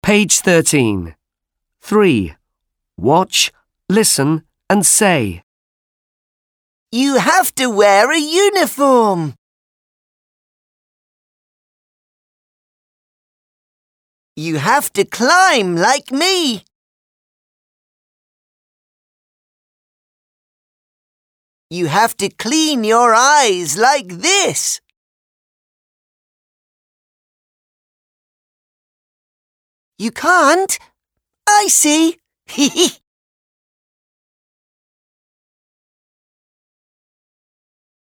Page 13. 3. Watch, listen and say. You have to wear a uniform. You have to climb like me. You have to clean your eyes like this. You can't? I see.